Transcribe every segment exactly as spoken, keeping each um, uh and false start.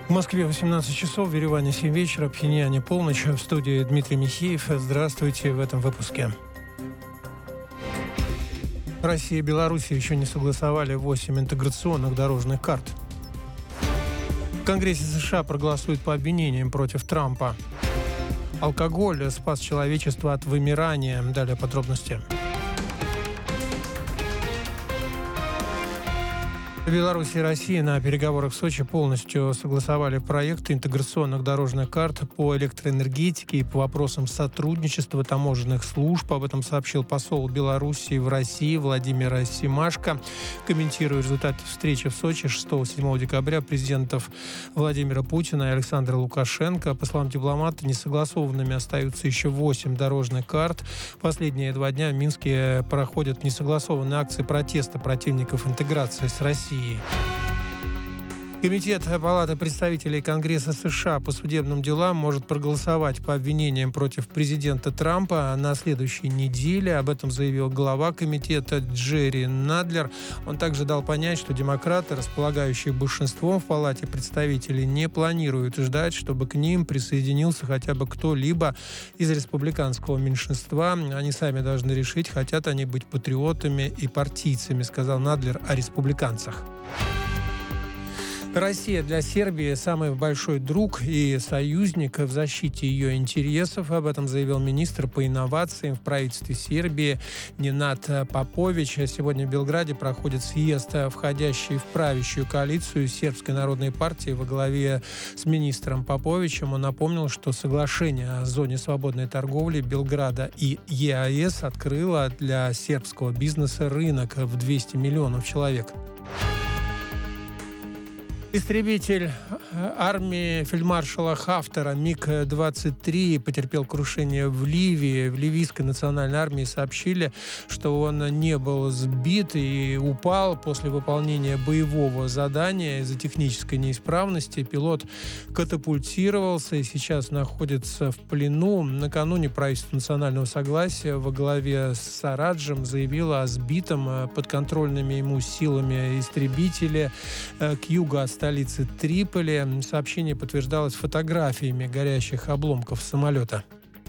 В Москве восемнадцать часов, в Ереване семь вечера, в Пхеньяне полночь. В студии Дмитрий Михеев. Здравствуйте в этом выпуске. Россия и Беларусь еще не согласовали восемь интеграционных дорожных карт. В Конгрессе США проголосуют по обвинениям против Трампа. Алкоголь спас человечество от вымирания. Далее подробности. Беларусь и Россия на переговорах в Сочи полностью согласовали проекты интеграционных дорожных карт по электроэнергетике и по вопросам сотрудничества таможенных служб. Об этом сообщил посол Беларуси в России Владимир Семашко. Комментируя результаты встречи в Сочи шестого-седьмого декабря президентов Владимира Путина и Александра Лукашенко, по словам дипломата, несогласованными остаются еще восемь дорожных карт. Последние два дня в Минске проходят несогласованные акции протеста противников интеграции с Россией. Комитет Палаты представителей Конгресса США по судебным делам может проголосовать по обвинениям против президента Трампа на следующей неделе. Об этом заявил глава комитета Джерри Надлер. Он также дал понять, что демократы, располагающие большинством в Палате представителей, не планируют ждать, чтобы к ним присоединился хотя бы кто-либо из республиканского меньшинства. Они сами должны решить, хотят они быть патриотами и партийцами, сказал Надлер о республиканцах. Россия для Сербии самый большой друг и союзник в защите ее интересов. Об этом заявил министр по инновациям в правительстве Сербии Ненад Попович. Сегодня в Белграде проходит съезд, входящий в правящую коалицию Сербской народной партии во главе с министром Поповичем. Он напомнил, что соглашение о зоне свободной торговли Белграда и ЕАЭС открыло для сербского бизнеса рынок в двести миллионов человек. Истребитель армии фельдмаршала Хафтера миг двадцать три потерпел крушение в Ливии. В ливийской национальной армии сообщили, что он не был сбит и упал после выполнения боевого задания из-за технической неисправности. Пилот катапультировался и сейчас находится в плену. Накануне правительство национального согласия во главе с Сараджем заявило о сбитом подконтрольными ему силами истребителе к югу от столицы Триполи. Сообщение подтверждалось фотографиями горящих обломков самолета.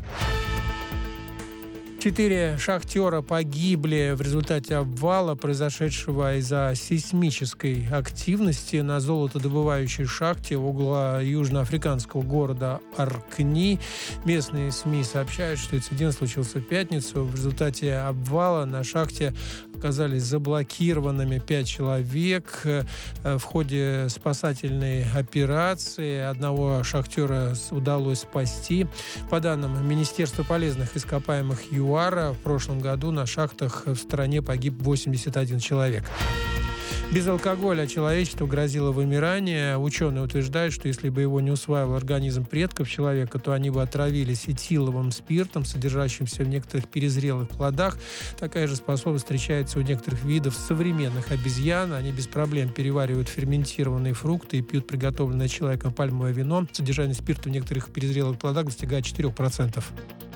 Четыре шахтера погибли в результате обвала, произошедшего из-за сейсмической активности на золотодобывающей шахте около южноафриканского города Аркни. Местные СМИ сообщают, что инцидент случился в пятницу. В результате обвала на шахте оказались заблокированными пять человек. В ходе спасательной операции одного шахтера удалось спасти. По данным Министерства полезных ископаемых ЮАР, в прошлом году на шахтах в стране погиб восемьдесят один человек. Без алкоголя человечеству грозило вымирание. Ученые утверждают, что если бы его не усваивал организм предков человека, то они бы отравились этиловым спиртом, содержащимся в некоторых перезрелых плодах. Такая же способность встречается у некоторых видов современных обезьян. Они без проблем переваривают ферментированные фрукты и пьют приготовленное человеком пальмовое вино. Содержание спирта в некоторых перезрелых плодах достигает четыре процента.